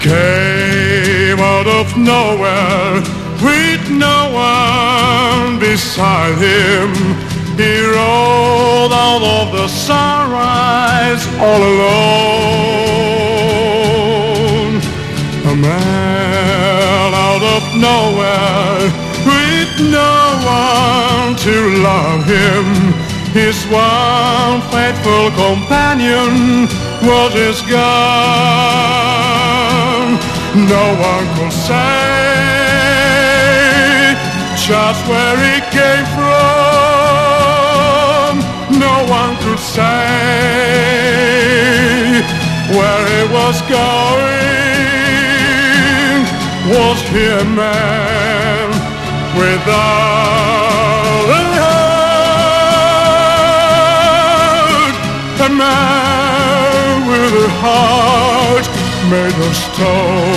Came out of nowhere with no one beside him. He rode out of the sunrise all alone. A man out of nowhere with no one to love him. His one faithful companion was his gun. No one could say just where he came from. No one could say where he was going. Was he a man without a heart? A man with a heart made of stone.